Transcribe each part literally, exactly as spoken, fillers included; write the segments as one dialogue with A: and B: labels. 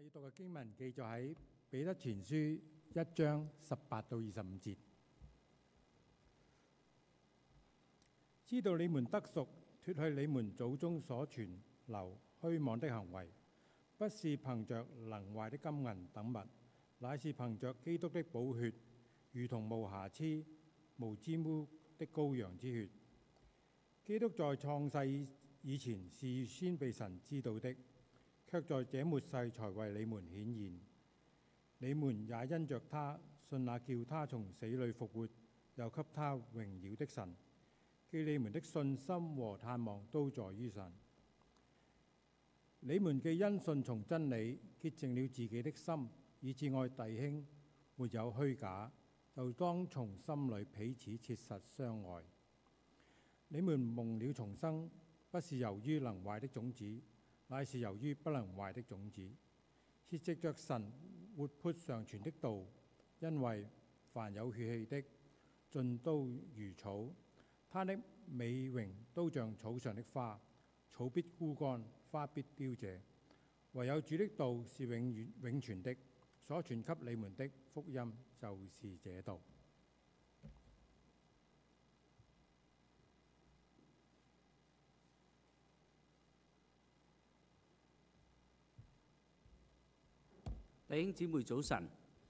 A: 要讀嘅經文記載喺彼得前書一章十八到二十五節。知道你們得贖，脫去你們祖宗所傳流虛妄的行為，不是憑着能壞的金銀等物，乃是憑着基督的寶血，如同無瑕疵、無沾污的羔羊之血。基督在創世以前是預先被神知道的，卻在這末世才為你們顯現。你們也因着他信那叫他從死裏復活，又給他榮耀的神。記你們的信心和盼望都在於神。你們既因信從真理潔淨了自己的心，以致愛弟兄，沒有虛假，就當從心裏彼此切實相愛。你們蒙了重生，不是由於能壞的種子，乃是由於不能壞的種子，是藉着神活潑常存的道。因為凡有血氣的，盡都如草，他的美榮都像草上的花，草必枯乾，花必凋謝。唯有主的道是永遠永存的，所傳給你們的福音就是這道。
B: 弟兄姊妹早晨，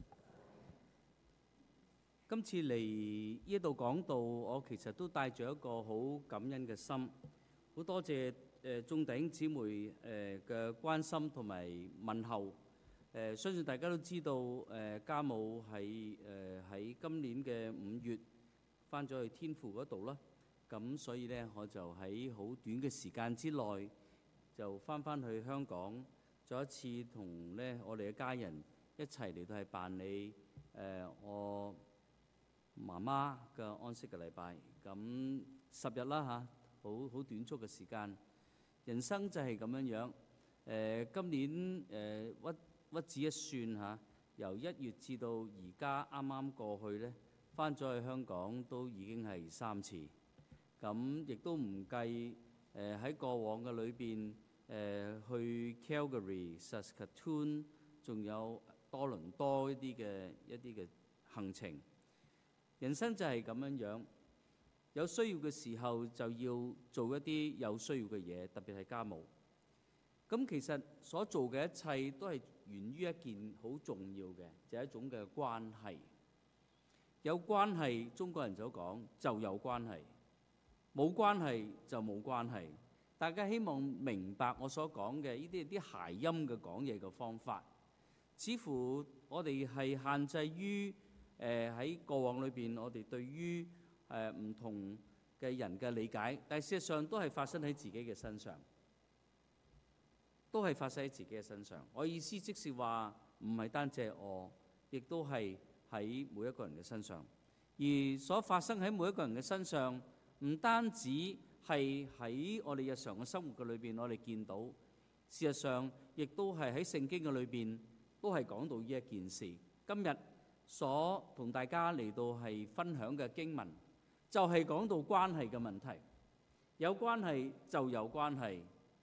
B: 今次嚟呢度講道，我其實都帶住一個好感恩嘅心，好多謝誒眾弟兄姊妹誒嘅關心同埋問候。誒相信大家都知道，誒家母係誒喺今年嘅五月翻咗去天父嗰度啦，咁所以咧我就喺好短嘅時間之內就翻翻去香港。再一次同咧我哋嘅家人一齊嚟到係辦理誒、呃、我媽媽嘅安息嘅禮拜，咁十日啦嚇，好好短促嘅時間。人生就係咁樣樣。誒、呃、今年誒、呃、屈屈指一算嚇，由一月至到而家啱啱過去咧，翻咗去香港都已經係三次。咁亦都唔計誒喺過往嘅裏邊。誒、呃、去 Calgary、Saskatoon， 仲有多倫多一啲嘅一啲嘅行程。人生就係咁樣樣，有需要嘅時候就要做一啲有需要嘅嘢，特別係家務。咁其實所做嘅一切都係源於一件好重要嘅，就係、是、一種嘅關係。有關係，中國人就講就有關係；冇關係就冇關係。大家希望明白我所講嘅呢啲啲諧音嘅講嘢嘅方法，似乎我哋係限制於誒喺過往裏邊，我哋對於誒唔同嘅人嘅理解，但係事實上都係發生喺自己嘅身上，都係發生喺自己嘅身上。我意思即是話，唔係單止我，亦都係喺每一個人嘅身上，而所發生喺每一個人嘅身上，唔單止係喺我哋日常嘅生活嘅裏邊，我哋見到，事實上亦都係喺聖經嘅裏邊，都係講到呢一件事。今日所同大家嚟到係分享嘅經文，就係講到關係嘅問題。有關係就有關係，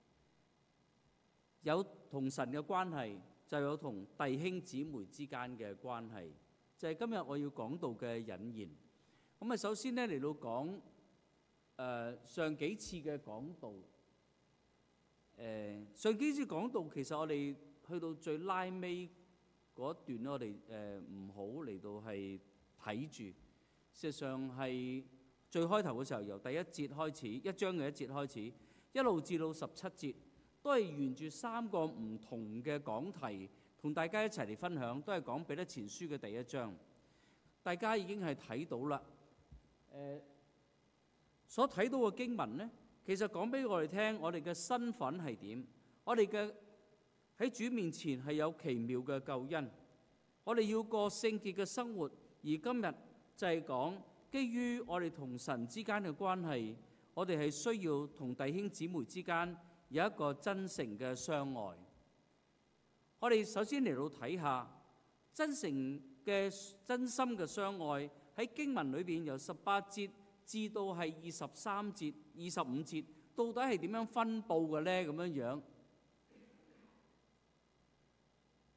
B: 有同神嘅關係，就有同弟兄姊妹之間嘅關係，就係今日我要講到嘅引言。咁啊，首先呢嚟到講。誒、呃、上幾次嘅講道，誒、呃、上幾次講道，其實我哋去到最拉尾嗰段咧，我哋誒唔好嚟到係睇住。事實上係最開頭嘅時候，由第一節開始，一章嘅一節開始，一路至到十七節，都係沿住三個唔同嘅講題，同大家一齊嚟分享，都係講彼得前書嘅第一章。大家已經係睇到啦，誒、呃。所睇到嘅經文呢，其實講俾我哋聽，我哋嘅身份係點？我哋嘅喺主面前係有奇妙嘅救恩，我哋要過聖潔嘅生活。而今日就係講，基於我哋同神之間嘅關係，我哋係需要同弟兄姊妹之間有一個真誠嘅相愛。我哋首先嚟到睇下真誠嘅真心嘅相愛，喺經文裏邊由十八節至到係二十三節、二十五節，到底係點樣分佈嘅呢？咁樣樣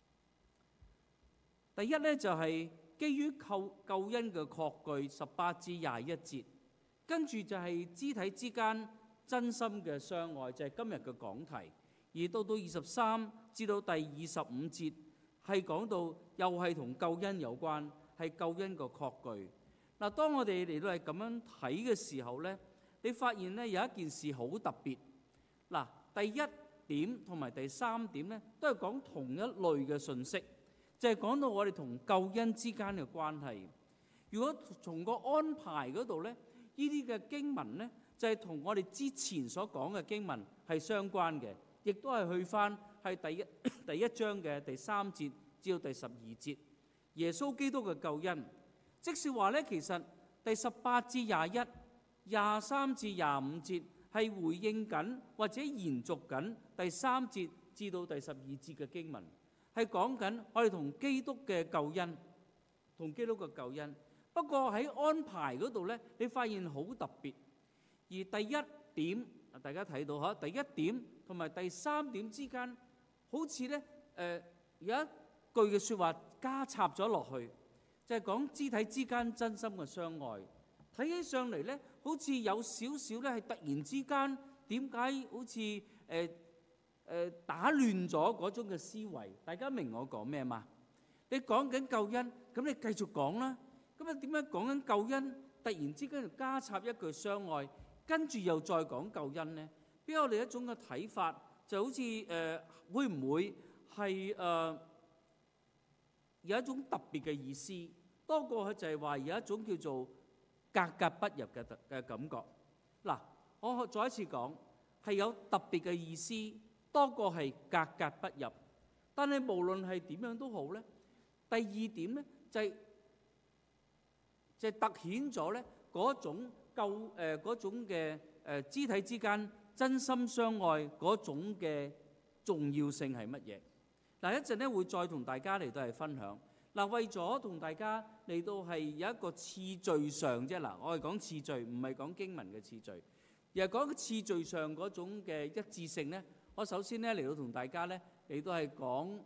B: 第一咧就係基於救救恩嘅確據，十八至廿一節，跟住就係肢體之間真心嘅相愛，就係今日嘅講題。而到到二十三至到第二十五節，係講到又係同救恩有關，係救恩嘅確據。嗱，當我哋嚟到係咁樣睇嘅時候咧，你發現咧有一件事好特別。嗱，第一點同埋第三點咧，都係講同一類嘅信息，就係講到我哋同救恩之間嘅關係。如果從個安排嗰度咧，呢啲嘅經文咧，就係同我哋之前所講嘅經文係相關嘅，亦都係去翻係第一第一章嘅第三節至到第十二節，耶穌基督嘅救恩。即是話咧，其實第十八至廿一、廿三至廿五節係回應緊或者延續緊第三節至到第十二節嘅經文，係講緊我哋同基督嘅救恩，同基督嘅救恩。不過喺安排嗰度咧，你發現好特別。而第一點，大家睇到嚇，第一點同埋第三點之間，好似咧誒有一句嘅説話加插咗落去。就係講肢體之間真心嘅相愛，睇起上嚟咧，好似有少少咧係突然之間，點解好似誒誒打亂咗嗰種嘅思維？大家明我講咩嘛？你講緊救恩，咁你繼續講啦。咁啊點解講緊救恩，突然之間就加插一句相愛，跟住又再講救恩咧？俾我哋一種嘅睇法，就好似誒、呃、會唔會係誒、呃、有一種特別嘅意思？多過就係話有一種叫做格格不入嘅嘅感覺。嗱，我再一次講，係有特別嘅意思，多過係格格不入。但係無論係點樣都好咧，第二點咧就係就係凸顯咗咧嗰種救誒嗰種嘅誒肢體之間真心相愛嗰種嘅重要性係乜嘢？嗱，一陣咧會再同大家嚟到係分享。嗱，為咗同大家嚟到係有一個次序上啫，嗱，我係講次序，唔係講經文嘅次序，而係講個次序上嗰種嘅一致性咧。我首先咧嚟到同大家咧嚟到係講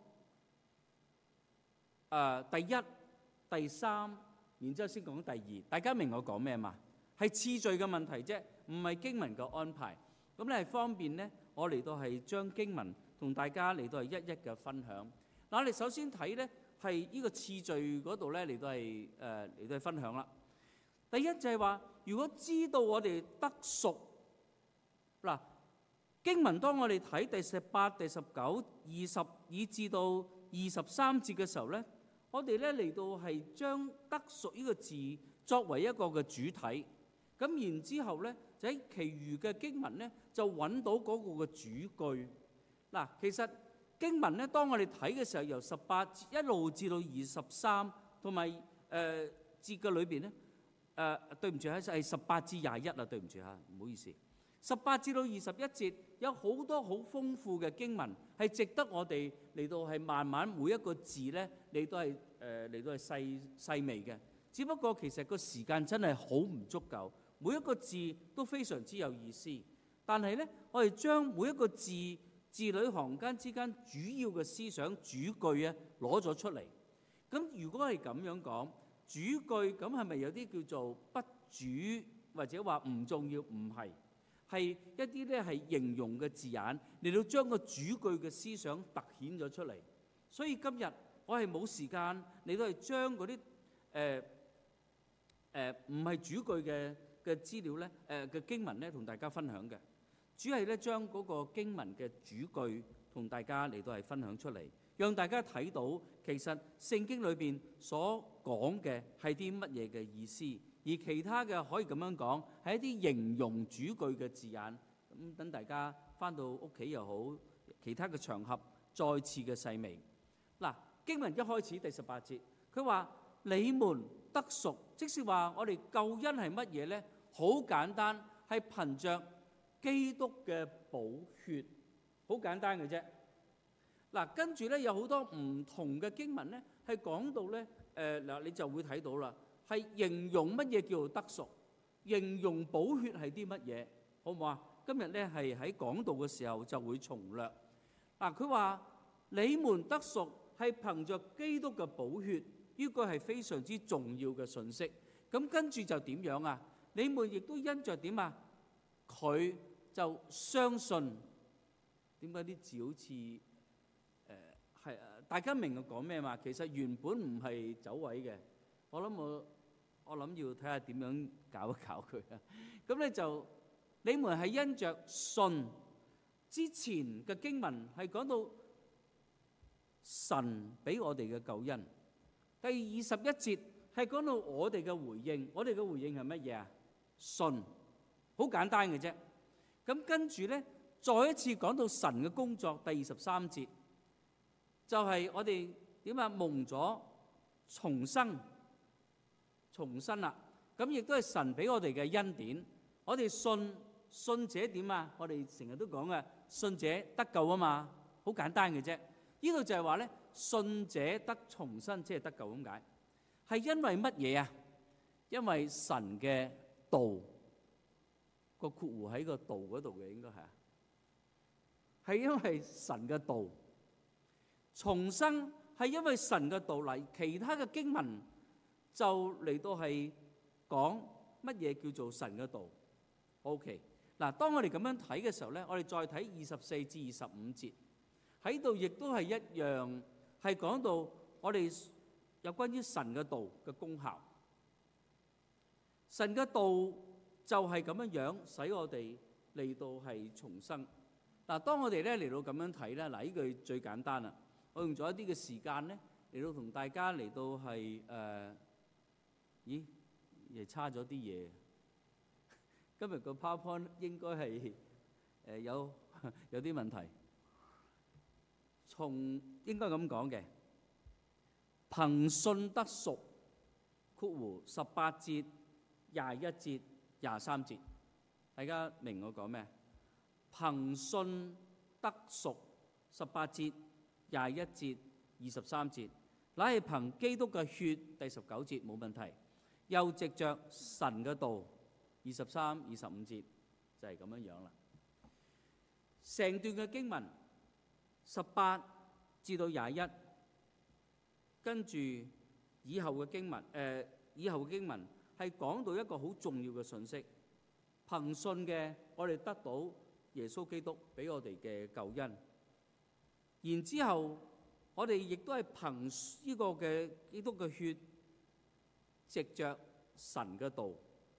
B: 誒第一、第三，然之後先講第二。大家明我講咩嘛？係次序嘅問題啫，唔係經文嘅安排。咁咧係方便咧，我嚟到係將經文同大家嚟到係一一嘅分享。嗱，我哋首先睇咧。係呢個次序嗰度咧嚟到係誒嚟到係分享啦。第一就係話，如果知道我哋得贖，嗱，經文當我哋睇第十八、第十九、二十以至到二十三節嘅時候咧，我哋咧嚟到係將得贖呢個字作為一個嘅主體。咁然之後咧，就喺其餘嘅經文咧就揾到嗰個嘅主句。嗱，其實經文咧，當我哋睇嘅時候，由十八一路至到二十三，同埋誒節嘅裏邊咧，誒、呃、對唔住啊，係十八至廿一啊，對唔住嚇，唔好意思。十八至到二十一節有好多好豐富嘅經文，係值得我哋嚟到係慢慢每一個字咧嚟到係誒嚟到係細細微嘅。只不過其實個時間真係好唔足夠，每一個字都非常之有意思。但係咧，我哋將每一個字字裏行間之間主要嘅思想主句啊攞咗出嚟。咁如果係咁樣講主句，咁係咪有啲叫做不主或者話唔重要？唔係，係一啲咧係形容嘅字眼嚟到將個主句嘅思想突顯咗出嚟。所以今日我係冇時間嚟到係將嗰啲誒誒唔係主句嘅嘅資料咧誒嘅經文咧同大家分享嘅。主係咧將嗰個經文嘅主句同大家嚟到係分享出嚟，讓大家睇到其實聖經裏邊所講嘅係啲乜嘢嘅意思，而其他嘅可以咁樣講係一啲形容主句嘅字眼。咁等大家返到屋企又好，其他嘅場合再次嘅細微。嗱，經文一開始第十八節，佢話你們得贖，即是話我哋救恩係乜嘢咧？好簡單，係憑着基督嘅寶血，好簡單嘅啫。嗱，跟住咧有好多唔同嘅經文咧，係講到咧，誒嗱，你就會睇到啦，係形容乜嘢叫做得贖，形容寶血係啲乜嘢，好唔好啊？今日咧係喺講道嘅時候就會重略。嗱，佢話你們得贖係係憑着基督嘅寶血，呢個係非常之重要嘅信息。咁跟住就點樣啊？你們亦都因着點啊？佢就相信。點解啲字好似誒係大家明我講咩嘛？其實原本唔係走位嘅。我諗我我諗要睇下點樣搞一搞佢啊。咁咧就你們係因着信。之前嘅經文係講到神俾我哋嘅救恩。第二十一節係講到我哋嘅回應。我哋嘅回應係乜嘢啊？信，好簡單嘅啫。咁跟住咧，再一次講到神嘅工作。第二十三節就係我哋點啊？蒙咗重生，重生啦。咁亦都係神俾我哋嘅恩典。我哋信，信者點啊？我哋成日都講嘅，信者得救啊嘛，好簡單嘅啫。呢度就係話咧，信者得重生，即係得救咁解。係因為乜嘢啊？因為神嘅道，個括弧喺個道嗰度嘅，應該係啊。係因為神嘅道重生，係因為神嘅道嚟。其他嘅經文就嚟到係講乜嘢叫做神嘅道。OK， 嗱，當我哋咁樣睇嘅時候咧，我哋再睇二十四至二十五節，喺度亦都係一樣，係講到我哋有關於神嘅道嘅功效。神嘅道就係咁樣樣，使我哋嚟到係重生。嗱，當我哋咧嚟到咁樣睇咧，嗱，呢句最簡單啦。我用咗一啲嘅時間咧嚟到同大家嚟到係誒、呃，咦，亦差咗啲嘢。今日個 PowerPoint 應該係誒有有啲問題。從應該咁講嘅，憑信得贖，括弧十八節、廿一節、廿三節，大家明我講咩？憑信得贖，十八節、廿一節、二十三節，乃係憑基督嘅血，第十九節冇問題。又藉着神嘅道，二十三、二十五節就係咁樣樣啦。成段嘅經文十八至到廿一，跟住以後嘅經文，誒、呃、以後嘅經文係講到一個好重要嘅信息。憑信嘅，我哋得到耶穌基督俾我哋嘅救恩。然之後，我哋亦都係憑呢個嘅基督嘅血，藉着神嘅道。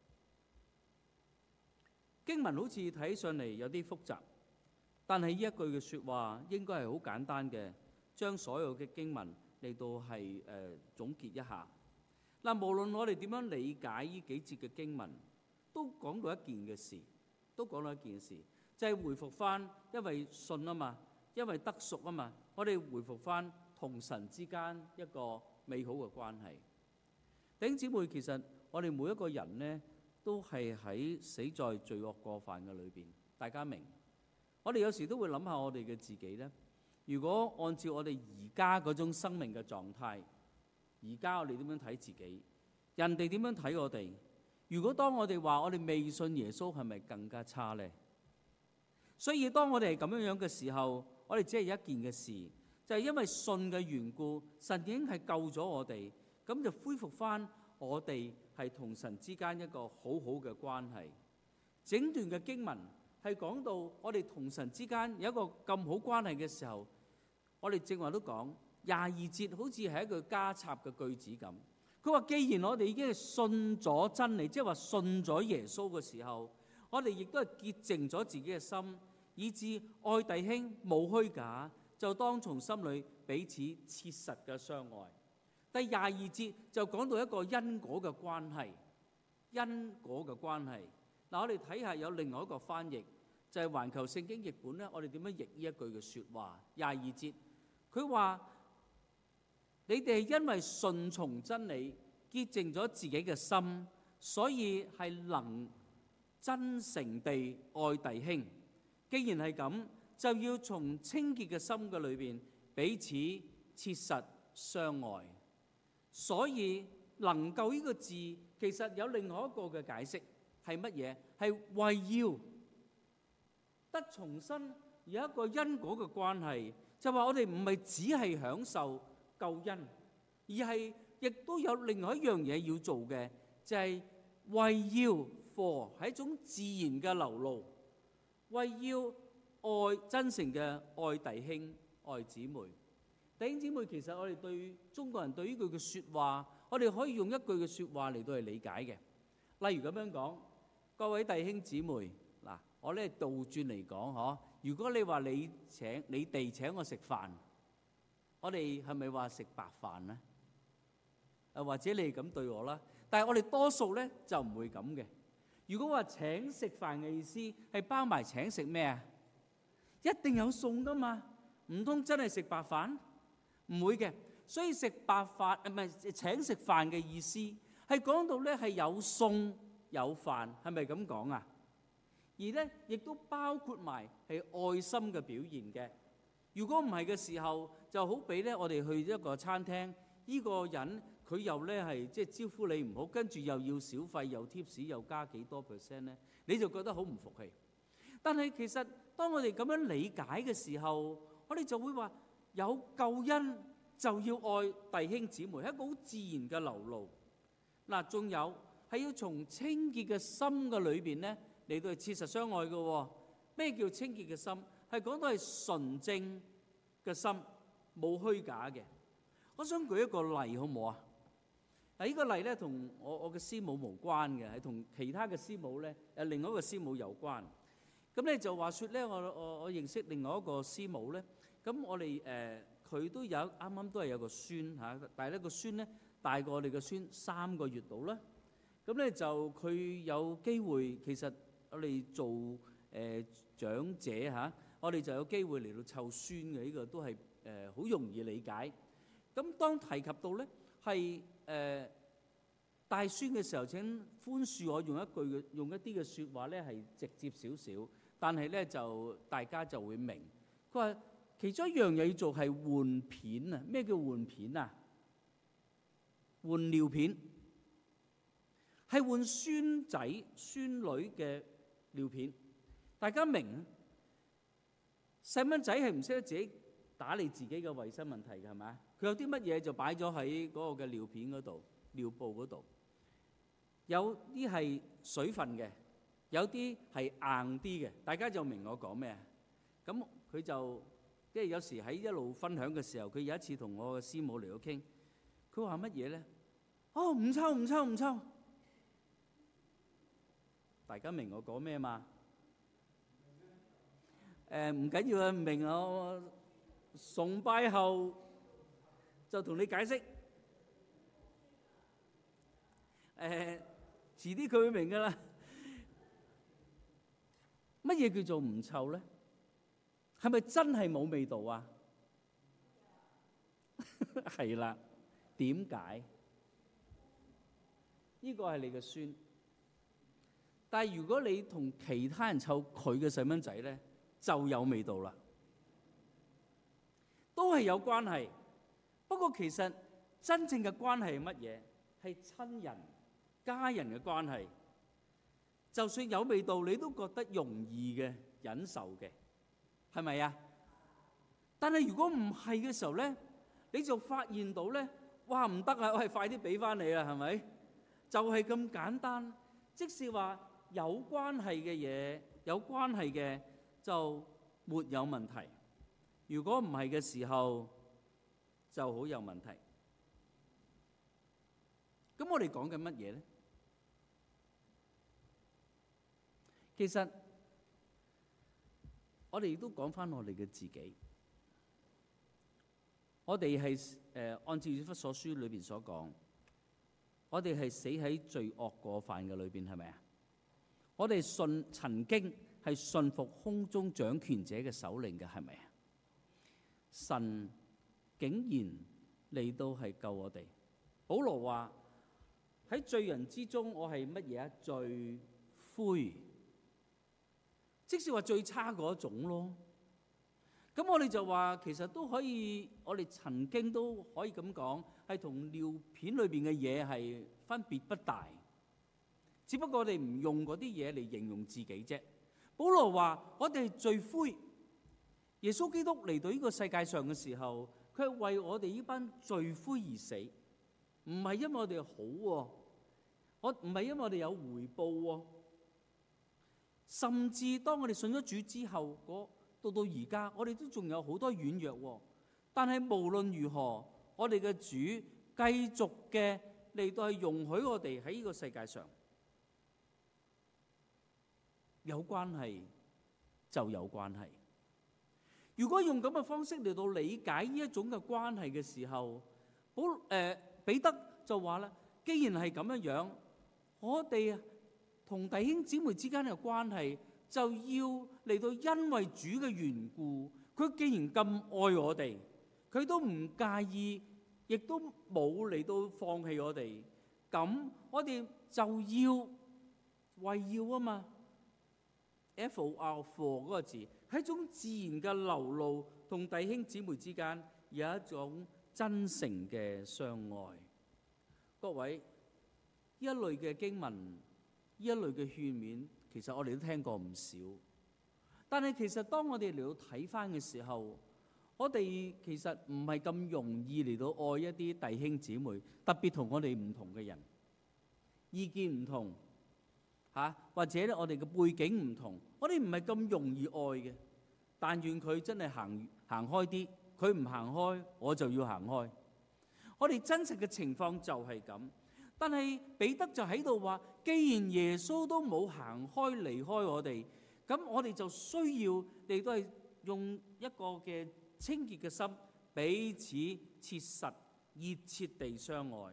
B: 經文好似睇上嚟有啲複雜，但係呢一句嘅説話應該係好簡單嘅，將所有嘅經文嚟到係誒、呃、總結一下。嗱，無論我哋點樣理解呢幾節嘅經文，都講到一件嘅事，都講到一件事，就係、是、回復翻，因為信啊嘛，因為得贖啊嘛，我哋回復翻同神之間一個美好嘅關係。弟兄姊妹，其實我哋每一個人呢，都係喺死在罪惡過犯嘅裏邊，大家明？我哋有時都會諗下我哋嘅自己呢，如果按照我哋而家嗰種生命嘅狀態，而家我哋點樣睇自己？人哋點樣睇我哋？如果當我哋話我哋未信耶穌，係咪更加差呢？所以當我哋係咁樣樣嘅時候，我哋只係一件嘅事，就係因為信嘅緣故，神已經係救咗我哋，咁就恢復翻我哋係同神之間一個好好嘅關係。整段嘅經文係講到我哋同神之間有一個咁好關係嘅時候，我哋正話都講廿二節好似係一句加插嘅句子咁。佢話既然我哋已經係信咗真理，即係話信咗耶穌嘅時候，我哋亦都係潔淨咗自己嘅心，以致愛弟兄冇虛假，就當從心裏彼此切實嘅相愛。第廿二節就講到一個因果嘅關係，因果嘅關係。嗱，我哋睇下有另外一個翻譯，就係環球聖經譯本咧，我哋點樣譯呢一句嘅説話？廿二節，佢話：你哋係因為順從真理，潔淨咗自己嘅心，所以係能真誠地愛弟兄。既然係咁，就要從清潔嘅心嘅裏邊彼此切實相愛。所以能夠呢個字其實有另外一個嘅解釋係乜嘢？係為要得重生，有一個因果嘅關係， 就話我哋唔係只係享受救恩，而係亦都有另外一樣嘢要做嘅，就係為要 for 係一種自然嘅流露，為要愛真誠嘅愛弟兄愛姊妹。弟兄姊妹，其實我哋對中國人對呢句嘅説話，我哋可以用一句嘅説話嚟到嚟理解嘅。例如咁樣講，各位弟兄姊妹，嗱，我咧倒轉嚟講，嗬，如果你話你請你哋請我食飯，我哋係咪話食白飯呢？誒，或者你係咁對我啦，但係我哋多數咧就唔會咁嘅。如果話請食飯嘅意思係包埋請食咩啊？一定有餸噶嘛，唔通真係食白飯？唔會嘅。所以食白飯誒，唔係請食飯嘅意思係講到咧係有餸有飯，係咪咁講啊？而咧亦都包括埋係愛心嘅表現嘅。如果唔係嘅時候，就好比咧我哋去一個餐廳，呢個人佢又咧係即係招呼你唔好，跟住又要小費又貼士又加幾多 percent 咧，你就覺得好唔服氣。但係其實當我哋咁樣理解嘅時候，我哋就會話有救恩就要愛弟兄姊妹，係一個好自然嘅流露。嗱，仲有係要從清潔嘅心嘅裏邊咧嚟到係切實相愛嘅。咩叫清潔嘅心？係講到係純正嘅心，冇虛假嘅。我想舉一個例好唔好啊？嗱，呢個例咧同我我嘅師母無關嘅，係同其他嘅師母咧誒另外一個師母有關。咁咧就話説咧，我我我認識另外一個師母咧，咁我哋誒佢都有啱啱都係有個孫嚇，但係呢個孫咧大過我哋個孫三個月度啦。咁咧就佢有機會，其實我哋做誒、呃、長者嚇，我哋就有機會嚟到湊孫嘅，呢、這個都係誒好容易理解。咁當提及到咧係誒帶孫嘅時候，請寬恕我用一句嘅用一啲嘅説話咧係直接少少，但係咧就大家就會明。佢話其中一樣嘢要做係換片啊！咩叫換片啊？換尿片。係換孫仔孫女嘅尿片，大家明啊？細蚊仔係唔識得自己打理自己嘅衞生問題嘅，係咪？佢有啲乜嘢就擺咗喺嗰個嘅尿片嗰度、尿布嗰度。有啲係水分嘅，有啲係硬啲嘅，大家就明我講咩啊？咁佢就即係有時喺一路分享嘅時候，佢有一次同我嘅師母嚟到傾，佢話乜嘢咧？哦，唔抽唔抽唔抽。大家明我講咩嘛？誒唔緊要啊，唔明我崇拜後就同你解釋。誒遲啲佢會明㗎啦。乜嘢叫做唔臭咧？係咪真係冇味道啊？係啦，點解？呢個係你嘅孫。但係如果你同其他人湊佢嘅細蚊仔咧，就有味道啦，都係有關係。不過其實真正嘅關係係乜嘢？係親人、家人嘅關係。就算有味道，你都覺得容易嘅忍受嘅，係咪啊？但係如果唔係嘅時候咧，你就發現到咧，哇唔得啊！我係快啲俾翻你啦，係咪？就係咁簡單。即使話有關係嘅嘢，有關係嘅就沒有問題。如果唔係嘅時候，就好有問題。咁我哋講緊乜嘢咧？其實我哋亦都講翻我哋嘅自己。我哋係誒按照以弗所書裏邊所講，我哋係死喺罪惡過犯嘅裏邊，係咪啊？我哋信曾經係信服空中掌權者嘅首領嘅，係咪啊？神竟然嚟到係救我哋。保羅話喺罪人之中，我係乜嘢啊？罪魁，即是話最差嗰種咯。咁我哋就話其實都可以，我哋曾經都可以咁講，係同尿片裏邊嘅嘢係分別不大。只不過我哋唔用嗰啲嘢嚟形容自己啫。保羅話：我哋係罪魁， 耶穌基督嚟到呢個世界上嘅時候，佢係為我哋呢班罪魁而死，唔係因為我哋好喎，我唔係因為我哋有回報喎，甚至當我哋信咗主之後，到到而家，我哋都仲有好多軟弱喎。但係無論如何，我哋嘅主繼續嘅嚟到係容許我哋喺呢個世界上有關係就有關係。如果用咁嘅方式嚟到理解呢一種嘅關係嘅時候，保誒彼得就話啦：既然係咁樣樣，我哋同弟兄姊妹之間嘅關係就要嚟到因為主嘅緣故，佢既然咁愛我哋，佢都唔介意，亦都冇嚟到放棄我哋，咁我哋就要為要啊嘛。F O R for 嗰個字係一種自然嘅流露，同弟兄姊妹之間有一種真誠嘅相愛。各位，呢一類嘅經文，呢一類嘅勸勉，其實我哋都聽過唔少。但係其實當我哋嚟到睇翻嘅時候，我哋其實唔係咁容易嚟到愛一啲弟兄姊妹，特別同我哋唔同嘅人，意見唔同。嚇，或者咧，我哋嘅背景唔同，我哋唔係咁容易愛嘅。但願佢真係行行開啲，佢唔行開，我就要行開。我哋真實嘅情況就係咁。但係彼得就喺度話：既然耶穌都冇行開離開我哋，咁我哋就需要嚟到係用一個嘅清潔嘅心，彼此切實熱切地相愛。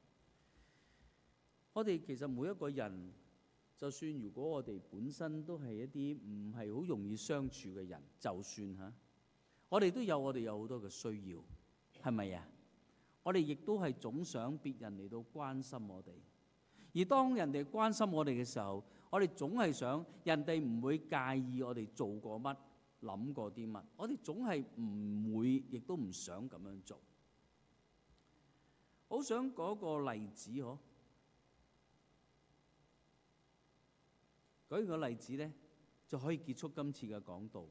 B: 我哋其實每一個人，就算如果我哋本身都係一啲唔係好容易相處嘅人，就算嚇，我哋都有我哋有好多嘅需要，係咪啊？我哋亦都係總想別人嚟到關心我哋，而當人哋關心我哋嘅時候，我哋總係想人哋唔會介意我哋做過乜、諗過啲乜，我哋總係唔會，亦都唔想咁樣做。好想講個例子嗬。舉個例子咧，就可以結束今次嘅講道。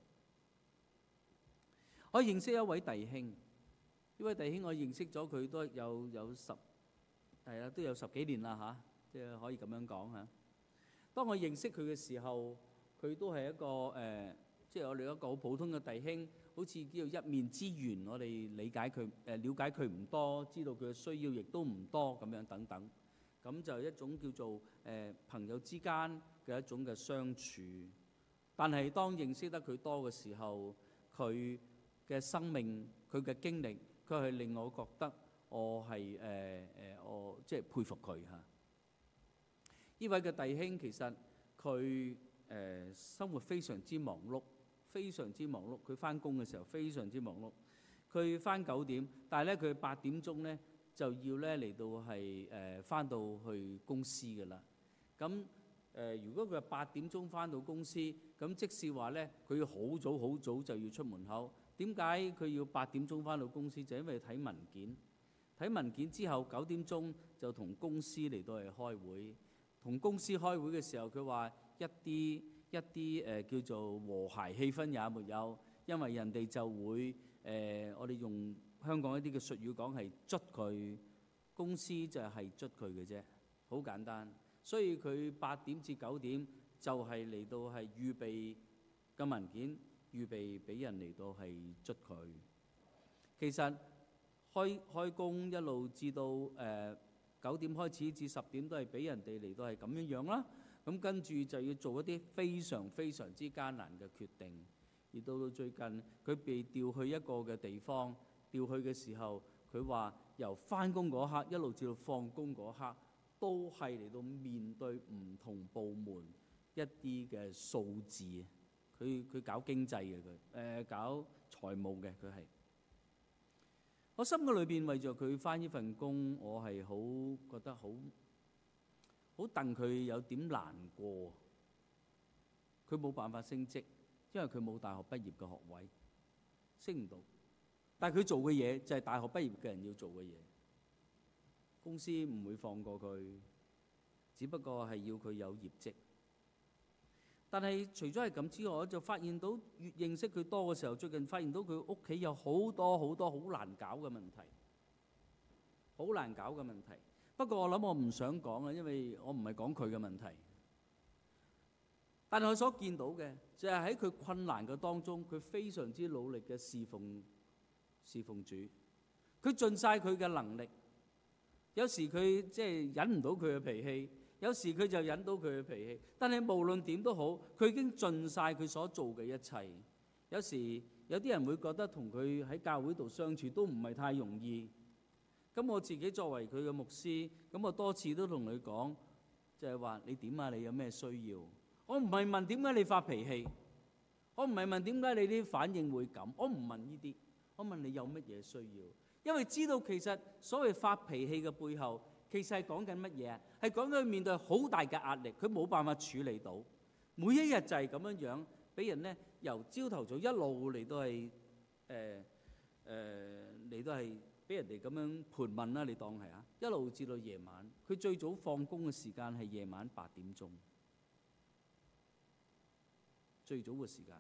B: 我認識一位弟兄，呢位弟兄我認識咗佢都有有十係啊，都有十幾年啦嚇，即係可以咁樣講嚇。當我認識佢嘅時候，佢都係一個誒，即係我哋一個好普通嘅弟兄，好似叫做一面之緣。我哋理解佢誒，了解佢唔多，知道佢嘅需要亦都唔多咁樣等等。咁就一種叫做誒朋友之間嘅一種嘅相處，但係當認識得佢多嘅時候，佢嘅生命、佢嘅經歷，佢係令我覺得我係誒誒，我即係佩服佢嚇。呢位嘅弟兄其實佢誒、呃、生活非常之忙碌，非常之忙碌。佢返工嘅時候非常之忙碌。佢返九點，但係咧佢八點鐘咧就要咧嚟到係誒返到去公司㗎啦。咁誒、呃，如果佢係八點鐘返到公司，咁即使話咧佢要好早好早就要出門口。點解佢要八點鐘返到公司？就因為睇文件，睇文件之後九點鐘就同公司嚟到係開會。同公司開會嘅時候，佢話一啲一啲誒、呃、叫做和諧氣氛也沒有，因為人哋就會誒、呃，我哋用香港一啲嘅術語講係捽佢，公司就係捽佢嘅啫，好簡單。所以佢八點至九點就係嚟到係預備嘅文件，預備俾人嚟到係捽佢。其實開開工一路至到誒。呃九點開始至十點都係俾人哋嚟到係咁樣樣啦，咁跟住就要做一啲非常非常之艱難嘅決定。而到到最近，佢被調去一個嘅地方，調去嘅時候，佢話由返工嗰刻一路至到放工嗰刻，都係嚟到面對唔同部門一啲嘅數字。佢佢搞經濟嘅佢，誒搞財務嘅佢係。我心嘅裏邊為咗佢返呢份工，我係好覺得好好戥佢有點難過。佢冇辦法升職，因為佢冇大學畢業嘅學位，升唔到。但係佢做嘅嘢就係大學畢業嘅人要做嘅嘢。公司唔會放過佢，只不過係要佢有業績。 但係除咗係咁之外，我就發現到越認識佢多嘅時候，最近發現到佢屋企有好多好多好難搞嘅問題，好難搞嘅問題。不過我諗我唔想講啊，因為我唔係講佢嘅問題。但係我所見到嘅就係喺佢困難嘅當中，佢非常之努力嘅侍奉侍奉主，佢盡晒佢嘅能力。有時佢即係忍唔到佢嘅脾氣，有時佢就忍到佢嘅脾氣。但係無論點都好，佢已經盡晒佢所做嘅一切。有時有啲人會覺得同佢喺教會度相處都唔係太容易。咁我自己作為佢嘅牧師，咁我多次都同佢講，就係話你點啊？你有咩需要？我唔係問點解你發脾氣，我唔係問點解你啲反應會咁，我唔問呢啲，我問你有乜嘢需要？因為知道其實所謂發脾氣嘅背後，其實係講緊乜嘢啊？係講緊佢面對好大嘅壓力，佢冇辦法處理到，每一日就係咁樣樣，俾人咧由朝頭早一路嚟到係誒誒嚟到係俾人哋咁樣盤問啦，你當係啊，一路至到夜晚，佢最早放工嘅時間係夜晚八點鐘。最早嘅時間，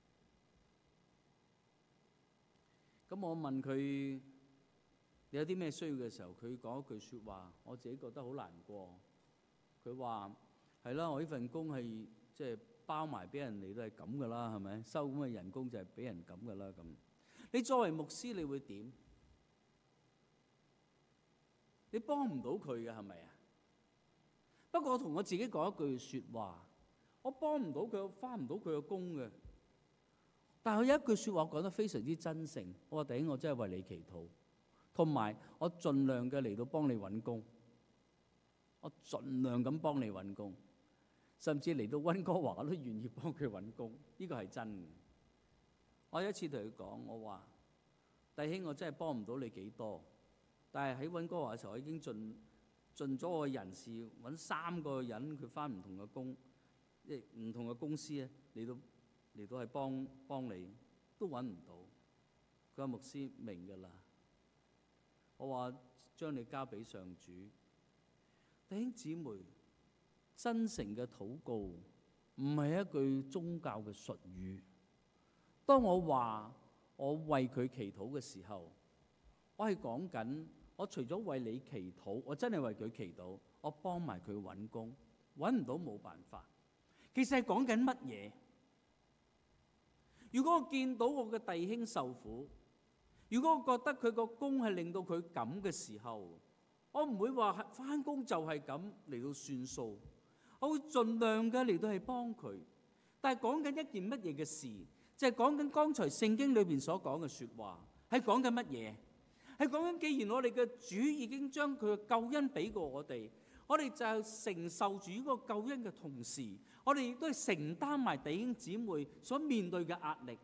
B: 咁我問佢你有啲咩需要嘅時候，佢講一句説話，我自己覺得好難過。佢話係啦，我呢份工係即係包埋俾人哋都係咁噶啦，係咪？收咁嘅人工就係俾人咁噶啦咁。你作為牧師，你會點？你幫唔到佢嘅係咪啊？不過我同我自己講一句説話。我幫唔到佢，返唔到佢嘅工嘅。但係佢有一句説話講得非常之真誠。我話弟兄，我真係為你祈禱，同埋我盡量嘅嚟到幫你揾工。我盡量咁幫你揾工，甚至嚟到溫哥華我都願意幫佢揾工。呢個係真嘅。我有一次同佢講，我話弟兄，我真係幫唔到你幾多，但係喺溫哥華嘅時候，我已經盡盡咗我嘅人事，揾三個人佢返唔同嘅工。即係唔同嘅公司咧，嚟到嚟到係幫幫你，都揾唔到。佢話牧師明㗎啦。我話將你交俾上主。弟兄姊妹，真誠嘅禱告唔係一句宗教嘅術語。當我話我為佢祈禱嘅時候，我係講緊我除咗為你祈禱，我真係為佢祈禱，我幫埋佢揾工，揾唔到冇辦法。其實係講緊乜嘢？如果我見到我嘅弟兄受苦，如果我覺得佢個工係令到佢咁嘅時候，我唔會話返工就係咁嚟到算數，我會盡量嘅嚟到係幫佢。但係講緊一件乜嘢嘅事？就係講緊剛才聖經裏邊所講嘅説話，係講緊乜嘢？係講緊既然我哋嘅主已經將佢嘅救恩俾過我哋，我哋就係承受住呢個救恩嘅同時，我哋亦都係承擔埋弟兄姊妹所面對嘅壓力，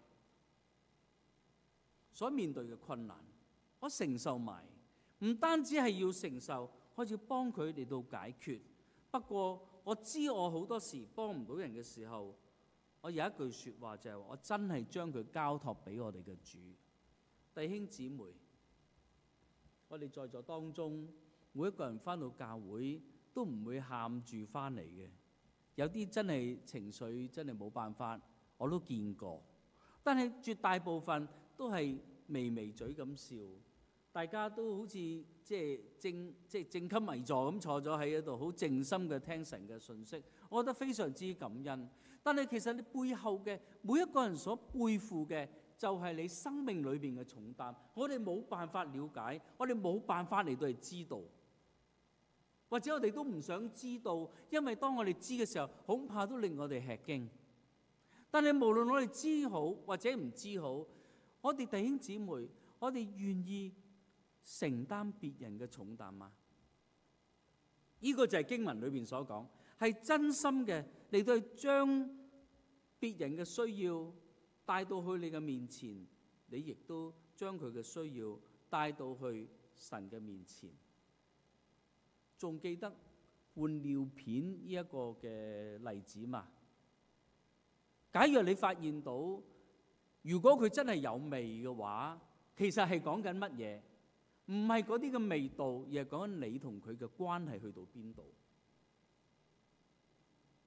B: 所面對嘅困難，我承受埋。唔單止係要承受，我要幫佢嚟到解決。不過我知我好多時幫唔到人嘅時候，我有一句説話就係我真係將佢交託俾我哋嘅主。弟兄姊妹，我哋在座當中每一個人返到教會都唔會喊住返嚟嘅，有啲真係情緒真係冇辦法，我都見過。但係絕大部分都係微微嘴咁笑，大家都好似即係正即係正襟危坐咁坐咗喺度，好靜心嘅聽神嘅信息，我覺得非常之感恩。但係其實你背後嘅每一個人所背負嘅，就係你生命裏邊嘅重擔。我哋冇辦法了解，我哋冇辦法嚟到嚟知道，或者我哋都唔想知道，因為當我哋知嘅時候，恐怕都令我哋吃驚。但係無論我哋知好或者唔知好，我哋弟兄姊妹，我哋願意承擔別人嘅重擔嗎？呢個就係經文裏邊所講，係真心嘅嚟到將別人嘅需要帶到去你嘅面前，你亦都將佢嘅需要帶到去神嘅面前。仲記得換尿片呢一個嘅例子嘛？假如你發現到，如果佢真係有味嘅話，其實係講緊乜嘢？唔係嗰啲嘅味道，而係講緊你同佢嘅關係去到邊度。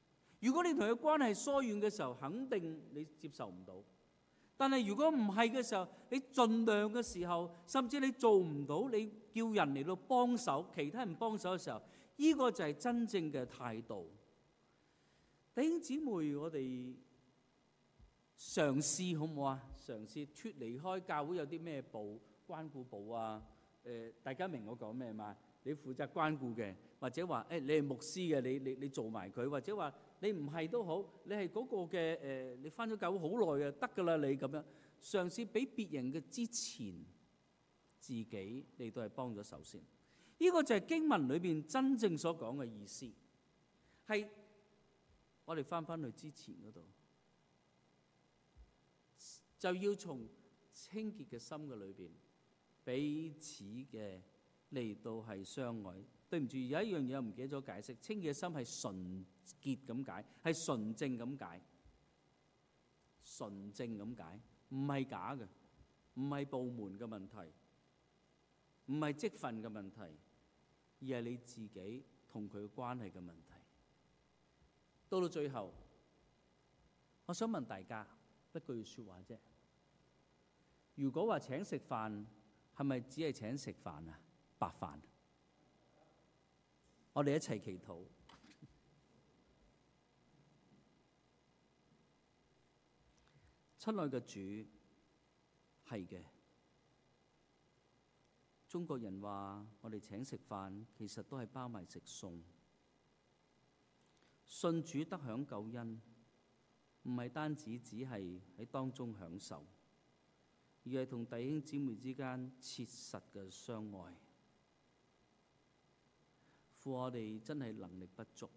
B: 如果你同佢關係疏遠嘅時候，肯定你接受唔到。但係如果唔係嘅時候，你盡量嘅時候，甚至你做唔到，你叫人嚟到幫手，其他人幫手嘅時候，呢個就係真正嘅態度。弟兄姊妹，我哋嘗試好唔好啊？嘗試脫離開教會有啲咩部關顧部啊？誒、呃，大家明我講咩嘛？你負責關顧嘅，或者話誒、哎、你係牧師嘅，你你你做埋佢，或者話你唔係都好，你係嗰個嘅誒、呃，你返咗教會好耐嘅，得㗎啦，你咁樣嘗試俾別人嘅之前，自己你都係幫咗手先。呢、這個就係經文裏邊真正所講嘅意思，係我哋返返去之前嗰度，就要從清潔嘅心嘅裏邊，彼此嘅嚟到係相愛。對唔住，有一樣嘢我唔記得咗解釋。清潔嘅心係純潔咁解，係純正咁解，純正咁解，唔係假嘅，唔係部門嘅問題，唔係職分嘅問題，而係你自己同佢關係嘅問題。到到最後，我想問大家一句説話啫。如果話請食飯，係咪只係請食飯啊？白飯。我哋一齊祈禱。親愛嘅主，係嘅。中國人話我哋請食飯，其實都係包埋食餸。信主得享救恩，唔係單止只係喺當中享受，而係同弟兄姊妹之間切實嘅相愛。父，我哋真係能力不足，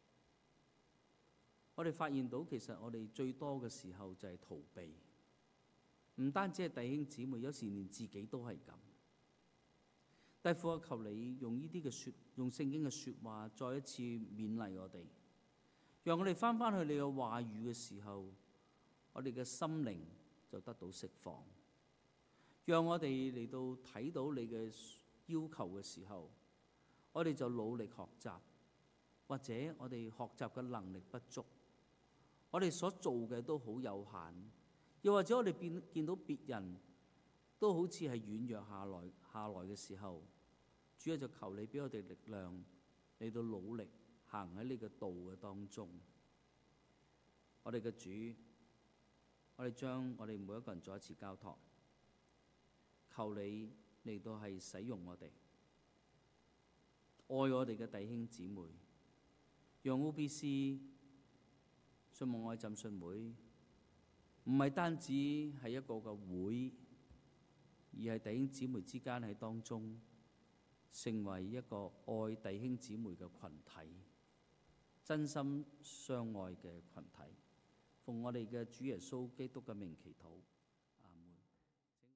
B: 我哋發現到其實我哋最多嘅時候就係逃避，唔單止係弟兄姊妹，有時連自己都係咁。但父啊，求你用呢啲嘅説，用聖經嘅説話，再一次勉勵我哋，讓我哋翻返去你嘅話語嘅時候，我哋嘅心靈就得到釋放。讓我哋嚟到睇到你嘅要求嘅時候，我哋就努力學習，或者我哋學習嘅能力不足，我哋所做嘅都好有限，又或者我哋見見到別人都好似係軟弱下來下來嘅時候，主啊，就求你俾我哋力量嚟到努力行喺你嘅道嘅當中。我哋嘅主，我哋將我哋每一個人再一次交託，求你嚟到係使用我哋。愛我哋嘅弟兄姊妹，讓 O B C 信望愛浸信會唔係單止係一個嘅會，而係弟兄姊妹之間喺當中成為一個愛弟兄姊妹嘅群體，真心相愛嘅群體。奉我哋嘅主耶穌基督嘅名祈禱。